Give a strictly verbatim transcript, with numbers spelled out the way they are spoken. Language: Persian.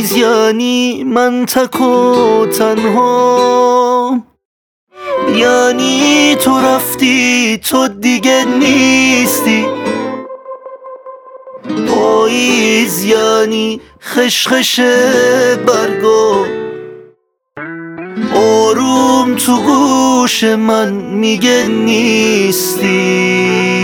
پاییز یعنی من تک و تنها، یعنی تو رفتی تو دیگه نیستی. پاییز یعنی خشخش برگا، آروم تو گوش من میگه نیستی.